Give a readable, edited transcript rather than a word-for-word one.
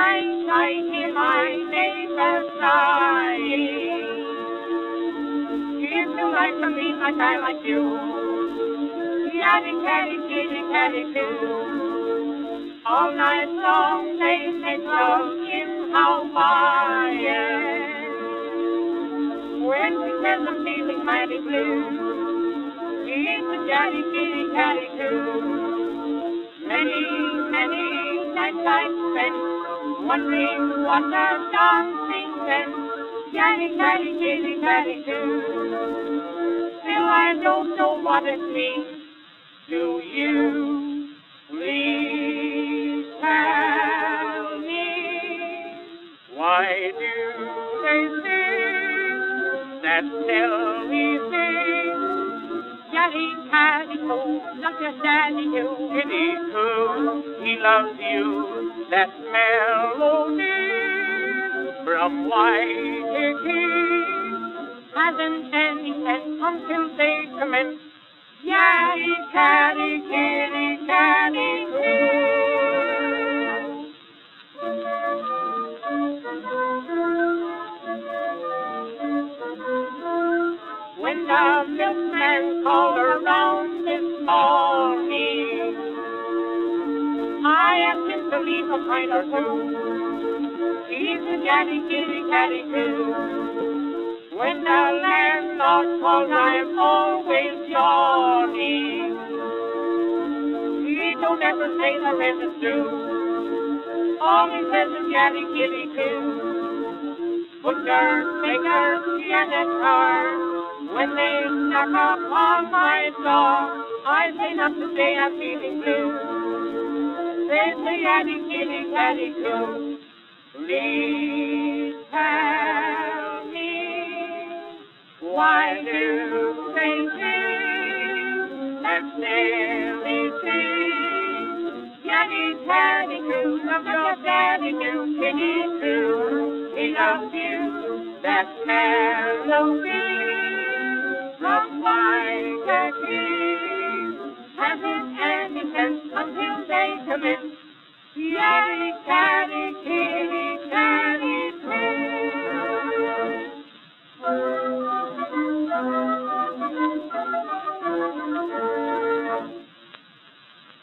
I hear my neighbors sighing. It's too light for me, my child, like you. Yaddy, caddy, kitty, caddy, too. All night long they make love in Hawaii. When she says I'm feeling mighty blue, it's a daddy, kitty, caddy, too. Many, many nights I've spent wondering what the dancing meant. Daddy, caddy, kitty, caddy, too. Still I don't know what it means. Do you? Please tell me. Why do they sing that silly thing? Daddy, caddy, coo, love your daddy, you. Kitty, coo, he loves you. That melody from Waikiki hasn't any sense until they commence. Yaddy, caddy, kitty, caddy, coo. When the milkman called around this morning, I asked him to leave a pint or two. He's a daddy, kitty, caddy, coo. When the landlord calls, I'm always yawning. He don't ever say the rent is due. All he says is yaddy, kitty, coo. Butcher, baker, janitor. When they knock upon my door, I say not today, I'm feeling blue. They say yaddy, kitty, caddy, coo. Please tell me, why do they sing that silly thing? Yaddy, caddy, coo, love your daddy, coo, kitty, coo. He loves you, that melody from Waikiki hasn't any sense until they commence. Yaddy, caddy, kitty, caddy,